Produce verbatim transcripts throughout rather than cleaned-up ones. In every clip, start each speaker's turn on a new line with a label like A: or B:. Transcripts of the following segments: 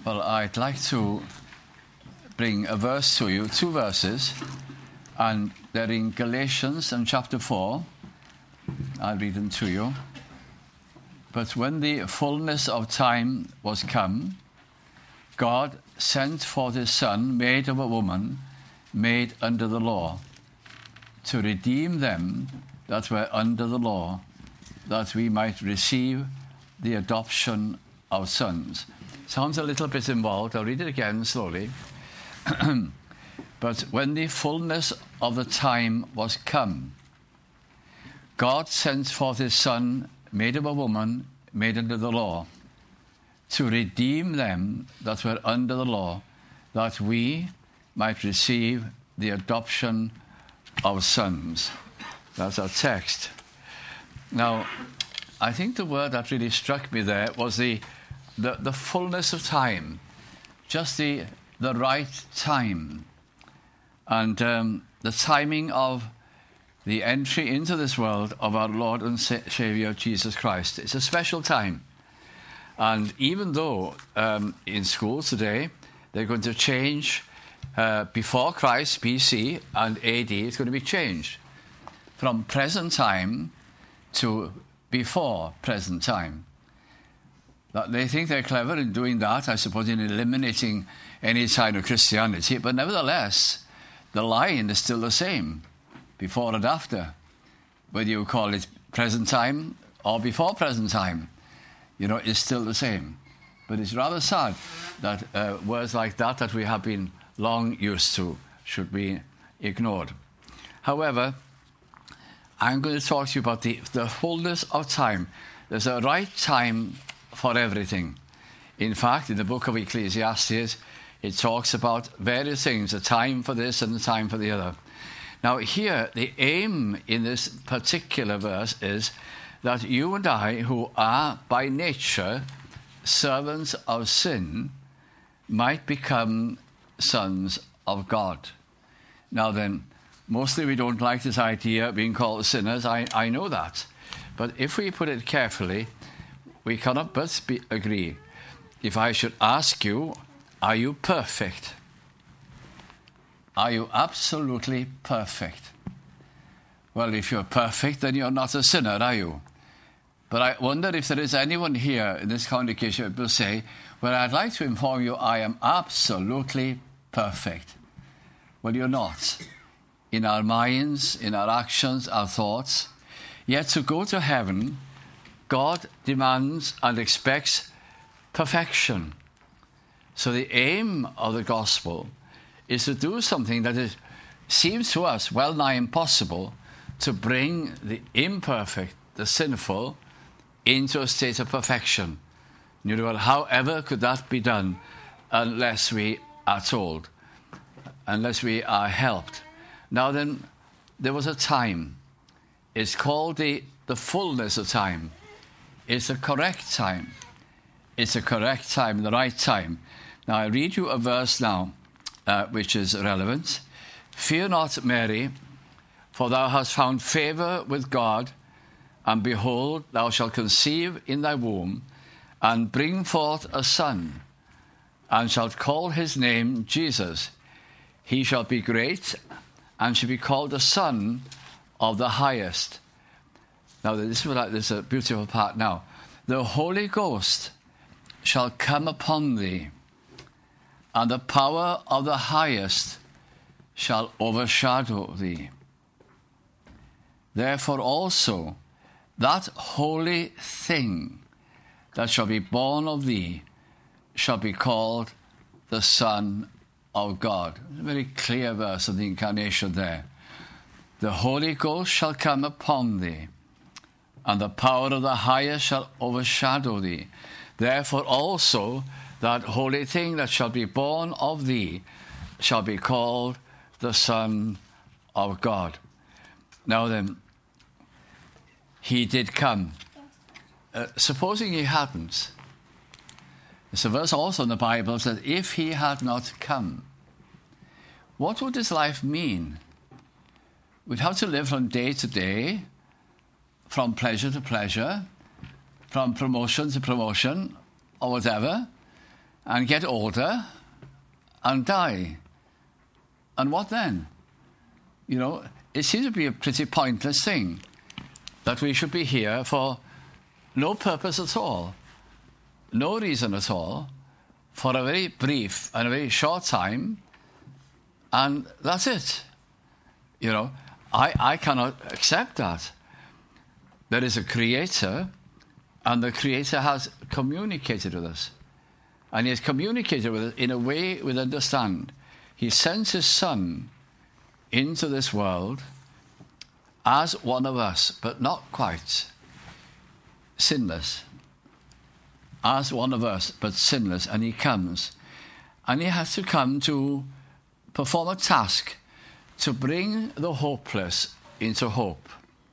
A: Well, I'd like to bring a verse to you, two verses, and they're in Galatians and chapter four. I'll read them to you. But when the fullness of time was come, God sent forth his Son, made of a woman, made under the law, to redeem them that were under the law, that we might receive the adoption of sons. Sounds a little bit involved. I'll read it again slowly. But when the fullness of the time was come, God sent forth his Son, made of a woman, made under the law, to redeem them that were under the law, that we might receive the adoption of sons. That's our text. Now, I think the word that really struck me there was the the, the fullness of time, just the the right time, and um, the timing of the entry into this world of our Lord and Saviour Jesus Christ. It's a special time. And even though um, in schools today they're going to change uh, before Christ, B C, and A D, it's going to be changed from present time to before present time. That they think they're clever in doing that, I suppose, in eliminating any sign of Christianity, but nevertheless, the line is still the same, before and after, whether you call it present time or before present time. You know, it's still the same. But it's rather sad that uh, words like that, that we have been long used to, should be ignored. However, I'm going to talk to you about the, the fullness of time. There's a right time for everything. In fact, in the book of Ecclesiastes, it talks about various things, a time for this and a time for the other. Now here, the aim in this particular verse is that you and I, who are by nature servants of sin, might become sons of God. Now then, mostly we don't like this idea of being called sinners, I, I know that. But if we put it carefully, we cannot but be, agree. If I should ask you, are you perfect? Are you absolutely perfect? Well, if you're perfect, then you're not a sinner, are you? But I wonder if there is anyone here in this congregation who will say, well, I'd like to inform you I am absolutely perfect. Well, you're not. In our minds, in our actions, our thoughts. Yet to go to heaven, God demands and expects perfection. So the aim of the gospel is to do something that is, seems to us well nigh impossible, to bring the imperfect, the sinful, into a state of perfection. You know, well, however could that be done unless we are told, unless we are helped? Now then, there was a time. It's called the, the fullness of time. It's the correct time. It's the correct time, the right time. Now, I read you a verse now, uh, which is relevant. Fear not, Mary, for thou hast found favour with God, and behold, thou shalt conceive in thy womb, and bring forth a son, and shalt call his name Jesus. He shall be great, and shall be called the Son of the Highest. Now, this is, what, this is a beautiful part now. The Holy Ghost shall come upon thee, and the power of the Highest shall overshadow thee. Therefore also, that holy thing that shall be born of thee shall be called the Son of God. It's a very clear verse of the incarnation there. The Holy Ghost shall come upon thee, and the power of the Highest shall overshadow thee. Therefore also that holy thing that shall be born of thee shall be called the Son of God. Now then, he did come. Uh, supposing he hadn't, there's a verse also in the Bible that if he had not come, what would his life mean? We'd have to live from day to day, from pleasure to pleasure, from promotion to promotion, or whatever. and get older and die. And what then? You know, it seems to be a pretty pointless thing that we should be here for no purpose at all, no reason at all, for a very brief and a very short time, and that's it. You know, I, I cannot accept that. There is a creator, and the creator has communicated with us. And he has communicated with us in a way we understand. He sends his son into this world as one of us, but not quite. Sinless. As one of us, but sinless. And he comes. And he has to come to perform a task to bring the hopeless into hope.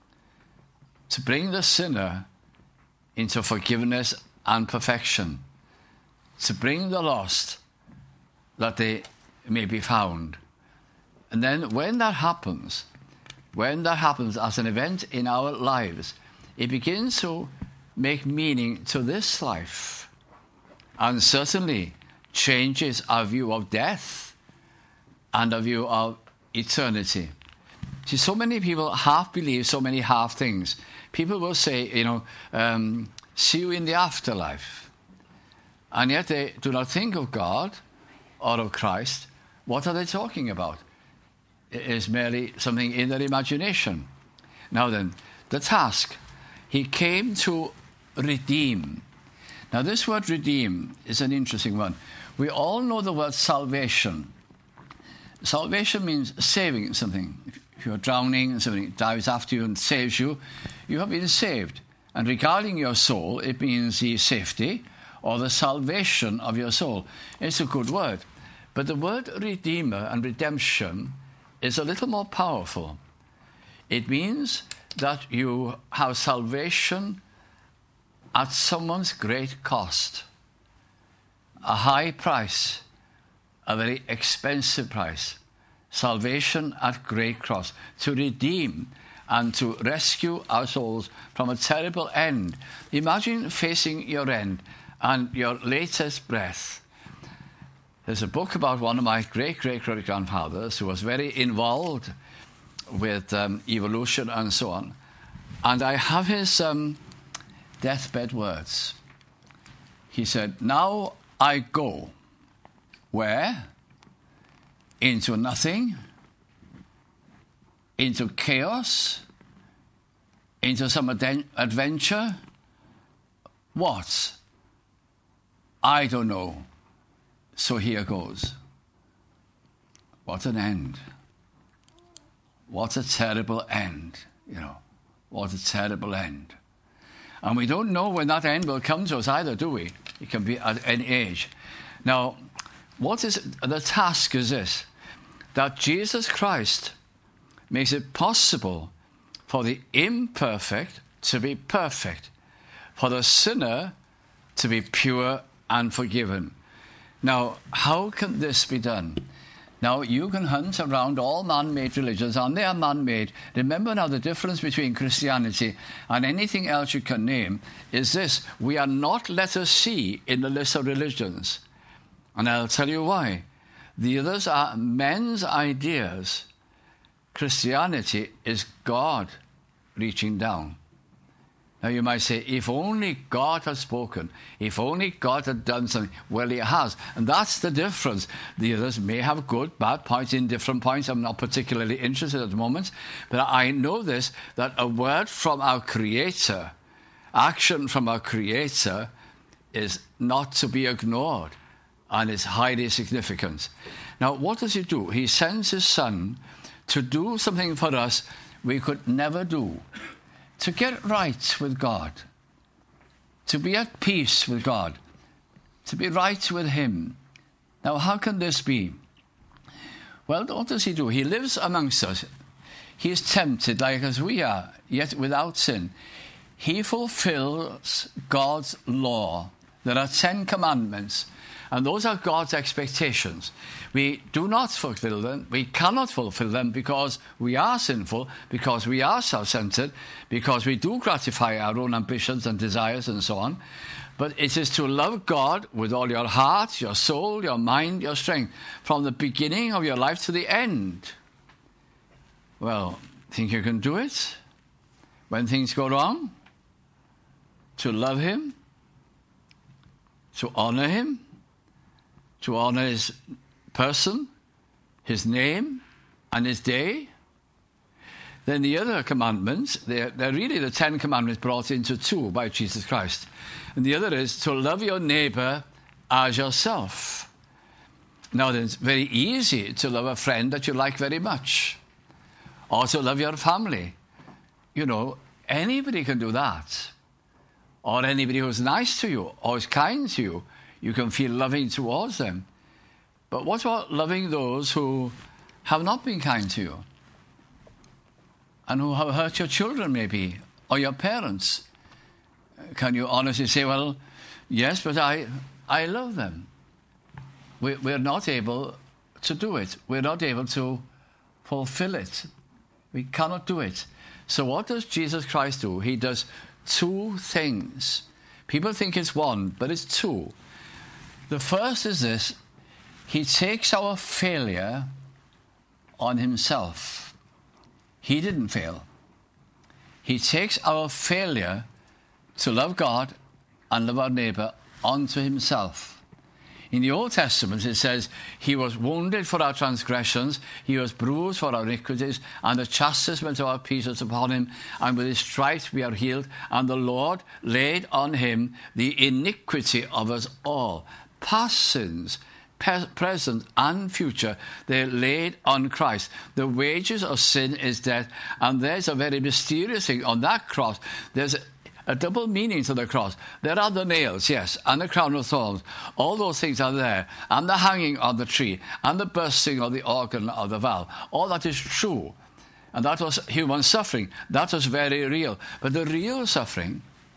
A: To bring the sinner into forgiveness and perfection. To bring the lost that they may be found. And then when that happens, when that happens as an event in our lives, it begins to make meaning to this life, and certainly changes our view of death and our view of eternity. See, so many people half believe so many half things. People will say, you know, um, see you in the afterlife. And yet they do not think of God or of Christ. What are they talking about? It is merely something in their imagination. Now then, the task. He came to redeem. Now this word redeem is an interesting one. We all know the word salvation. Salvation means saving something. If you're drowning and somebody dives after you and saves you, you have been saved. And regarding your soul, it means the safety or the salvation of your soul. It's a good word. But the word redeemer and redemption is a little more powerful. It means that you have salvation at someone's great cost. A high price, a very expensive price. Salvation at great cost. To redeem and to rescue our souls from a terrible end. Imagine facing your end and your latest breath. There's a book about one of my great-great-great-grandfathers who was very involved with um, evolution and so on. And I have his um, deathbed words. He said, "Now I go." Where? Into nothing, into chaos, into some ad- adventure. What? I don't know. So here goes. What an end. What a terrible end, you know. What a terrible end. And we don't know when that end will come to us either, do we? It can be at any age. Now, what is the task is this? That Jesus Christ makes it possible for the imperfect to be perfect, for the sinner to be pure and forgiven. Now, how can this be done? Now, you can hunt around all man-made religions, and they are man-made. Remember now, the difference between Christianity and anything else you can name is this. We are not letter C in the list of religions. And I'll tell you why. The others are men's ideas. Christianity is God reaching down. Now you might say, if only God had spoken, if only God had done something. Well, he has. And that's the difference. The others may have good, bad points in different points. I'm not particularly interested at the moment. But I know this, that a word from our Creator, action from our Creator, is not to be ignored. And is highly significant. Now, what does he do? He sends his son to do something for us we could never do. To get right with God. To be at peace with God. To be right with him. Now, how can this be? Well, what does he do? He lives amongst us. He is tempted like as we are, yet without sin. He fulfills God's law. There are Ten Commandments. And those are God's expectations. We do not fulfill them. We cannot fulfill them because we are sinful, because we are self-centered, because we do gratify our own ambitions and desires and so on. But it is to love God with all your heart, your soul, your mind, your strength, from the beginning of your life to the end. Well, think you can do it? When things go wrong? To love him? To honor him? To honor his person, his name, and his day? Then the other commandments, they're, they're really the Ten Commandments brought into two by Jesus Christ. And the other is to love your neighbor as yourself. Now, then, it's very easy to love a friend that you like very much, or to love your family. You know, anybody can do that. Or anybody who's nice to you, or is kind to you, you can feel loving towards them. But what about loving those who have not been kind to you? And who have hurt your children, maybe, or your parents? Can you honestly say, well, yes, but I, I love them? We, we're not able to do it. We're not able to fulfill it. We cannot do it. So what does Jesus Christ do? He does two things. People think it's one, but it's two. The first is this: he takes our failure on himself. He didn't fail. He takes our failure to love God and love our neighbor onto himself. In the Old Testament, it says, he was wounded for our transgressions, he was bruised for our iniquities, and the chastisement of our peace was upon him, and with his stripes we are healed, and the Lord laid on him the iniquity of us all. Past sins, present and future, they're laid on Christ. The wages of sin is death, and there's a very mysterious thing on that cross. There's a, a double meaning to the cross. There are the nails, yes, and the crown of thorns. All those things are there, and the hanging on the tree, and the bursting of the organ of the valve. All that is true, and that was human suffering. That was very real. But the real suffering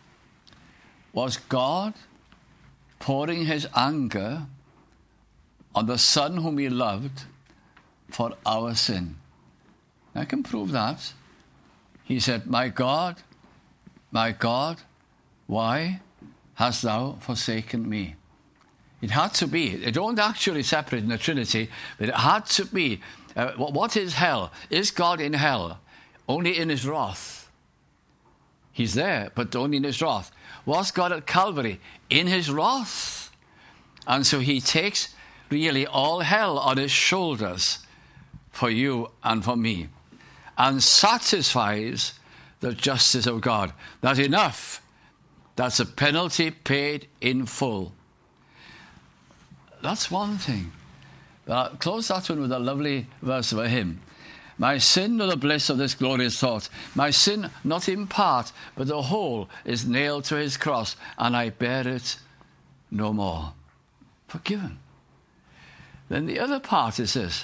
A: was God pouring his anger on the Son whom he loved for our sin. I can prove that. He said, my God, my God, why hast thou forsaken me? It had to be. It don't actually separate in the Trinity, but it had to be. Uh, what is hell? Is God in hell? Only in his wrath. He's there, but only in his wrath. Was God at Calvary? In his wrath. And so he takes really all hell on his shoulders for you and for me, and satisfies the justice of God. That's enough. That's a penalty paid in full. That's one thing. Uh, close that one with a lovely verse of a hymn. My sin with the bliss of this glorious thought. My sin not in part, but the whole is nailed to his cross, and I bear it no more. Forgiven. Then the other part is this.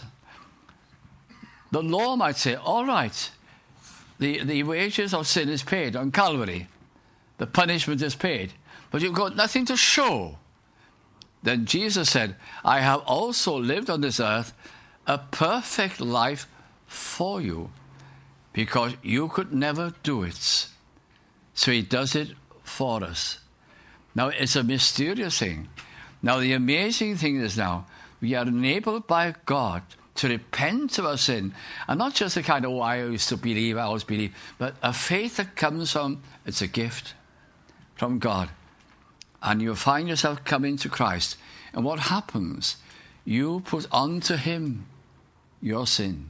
A: The law might say, all right, the, the wages of sin is paid on Calvary. The punishment is paid. But you've got nothing to show. Then Jesus said, I have also lived on this earth a perfect life for you, because you could never do it. So he does it for us. Now, it's a mysterious thing. Now, the amazing thing is now, we are enabled by God to repent of our sin. And not just the kind of, oh, I used to believe, I always believe, but a faith that comes from, it's a gift from God. And you find yourself coming to Christ. And what happens? You put onto him your sin.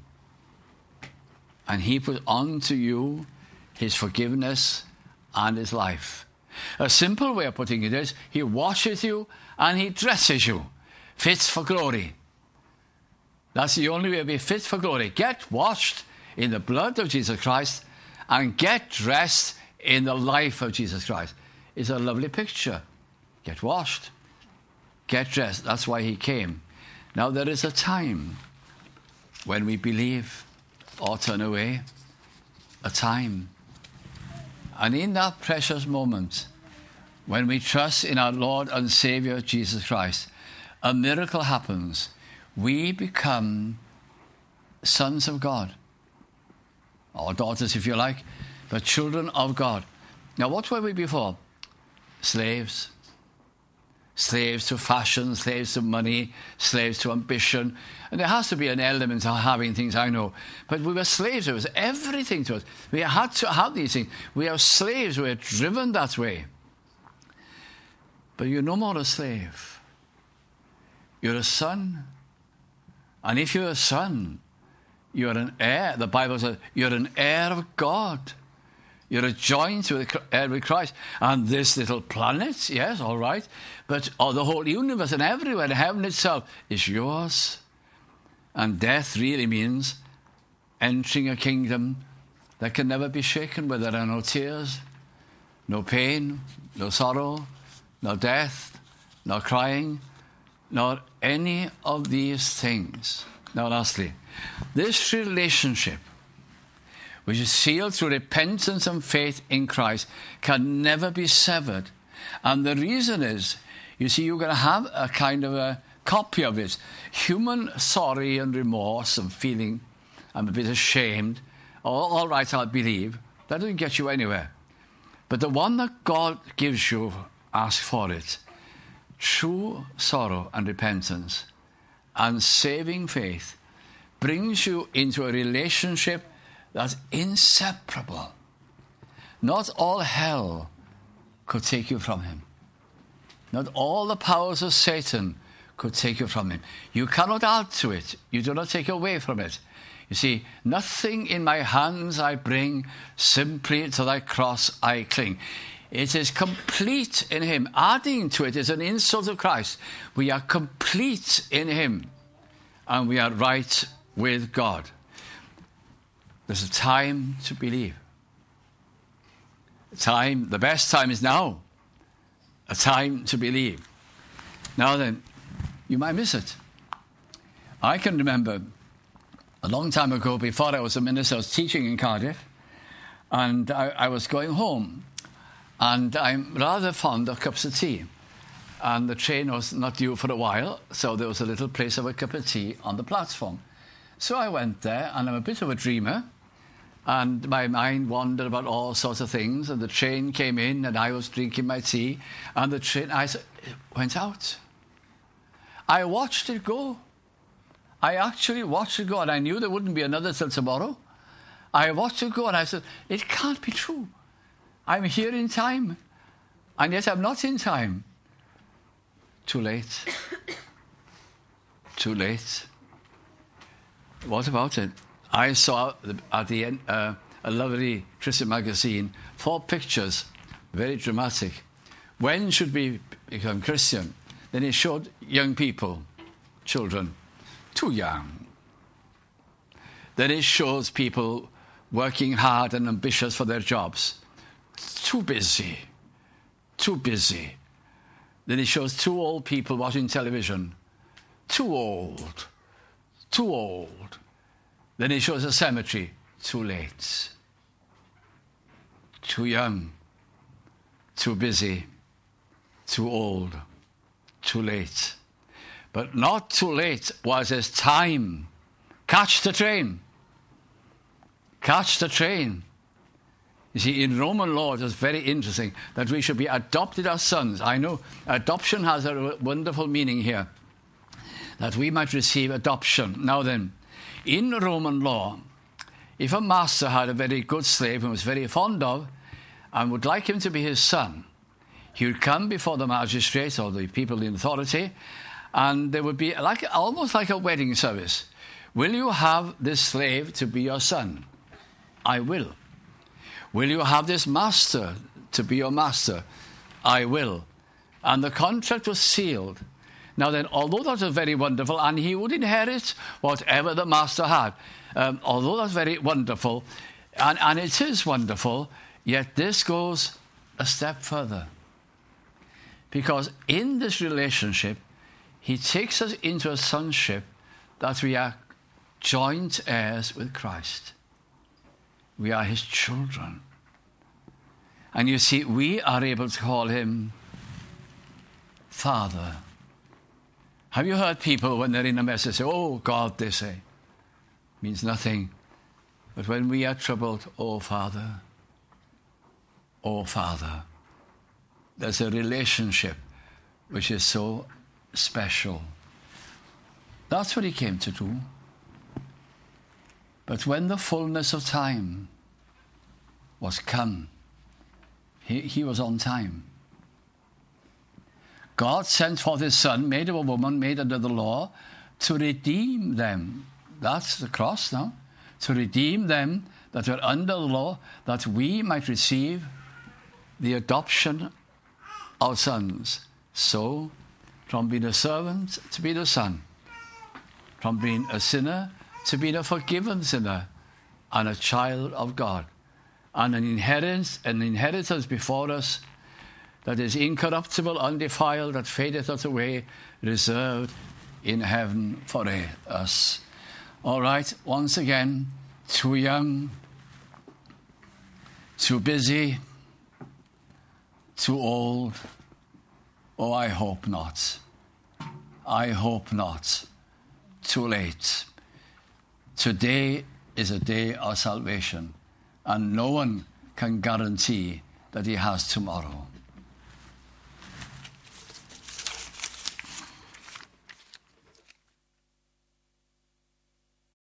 A: And he put onto you his forgiveness and his life. A simple way of putting it is, he washes you and he dresses you. Fit for glory. That's the only way to be fit for glory. Get washed in the blood of Jesus Christ and get dressed in the life of Jesus Christ. It's a lovely picture. Get washed. Get dressed. That's why he came. Now there is a time when we believe or turn away. A time. And in that precious moment, when we trust in our Lord and Savior Jesus Christ, a miracle happens. We become sons of God. Or daughters, if you like, but children of God. Now, what were we before? Slaves. Slaves to fashion, slaves to money, slaves to ambition. And there has to be an element of having things, I know. But we were slaves. It was everything to us. We had to have these things. We are slaves. We're driven that way. But you're no more a slave. You're a son. And if you're a son, you're an heir. The Bible says you're an heir of God. You're a joint with, uh, with Christ. And this little planet, yes, all right, but oh, the whole universe and everywhere, heaven itself is yours. And death really means entering a kingdom that can never be shaken, where there are no tears, no pain, no sorrow, no death, no crying, nor any of these things. Now, lastly, this relationship, which is sealed through repentance and faith in Christ, can never be severed. And the reason is, you see, you're going to have a kind of a copy of it. Human sorry and remorse and feeling, I'm a bit ashamed. All, all right, I'll believe. That doesn't get you anywhere. But the one that God gives you, ask for it. True sorrow and repentance and saving faith brings you into a relationship that's inseparable. Not all hell could take you from him. Not all the powers of Satan could take you from him. You cannot add to it. You do not take away from it. You see, nothing in my hands I bring, simply to thy cross I cling. It is complete in him. Adding to it is an insult of Christ. We are complete in him, and we are right with God. There's a time to believe. A time, the best time is now. A time to believe. Now then, you might miss it. I can remember a long time ago, before I was a minister, I was teaching in Cardiff, and I, I was going home, and I'm rather fond of cups of tea. And the train was not due for a while, so there was a little place of a cup of tea on the platform. So I went there, and I'm a bit of a dreamer, and my mind wandered about all sorts of things, and the train came in, and I was drinking my tea, and the train I went out. I watched it go. I actually watched it go, and I knew there wouldn't be another till tomorrow. I watched it go, and I said, it can't be true. I'm here in time, and yet I'm not in time. Too late. Too late. What about it? I saw at the end uh, a lovely Christian magazine, four pictures, very dramatic. When should we become Christian? Then it showed young people, children, too young. Then it shows people working hard and ambitious for their jobs, too busy, too busy. Then it shows two old people watching television, too old, too old. Then it shows a cemetery, too late, too young, too busy, too old, too late. But not too late was his time. Catch the train. Catch the train. You see, in Roman law, it was very interesting that we should be adopted as sons. I know adoption has a wonderful meaning here, that we might receive adoption. Now then, in Roman law, if a master had a very good slave who was very fond of and would like him to be his son, he would come before the magistrate or the people in authority, and there would be like almost like a wedding service. Will you have this slave to be your son? I will. Will you have this master to be your master? I will. And the contract was sealed. Now then, although that was very wonderful, and he would inherit whatever the master had, um, although that's very wonderful, and, and it is wonderful, yet this goes a step further. Because in this relationship, he takes us into a sonship that we are joint heirs with Christ. We are his children. And you see, we are able to call him Father. Have you heard people when they're in a mess, they say, oh God, they say. Means nothing. But when we are troubled, oh Father, oh Father. There's a relationship which is so special. That's what he came to do. But when the fullness of time was come, he, he was on time. God sent forth his Son, made of a woman, made under the law, to redeem them. That's the cross now. To redeem them that were under the law, that we might receive the adoption of sons. So, from being a servant to being a son. From being a sinner to being a forgiven sinner and a child of God. And an inheritance, an inheritance before us that is incorruptible, undefiled, that fadeth not away, reserved in heaven for us. All right, once again, too young, too busy, too old. Oh, I hope not. I hope not. Too late. Today is a day of salvation, and no one can guarantee that he has tomorrow.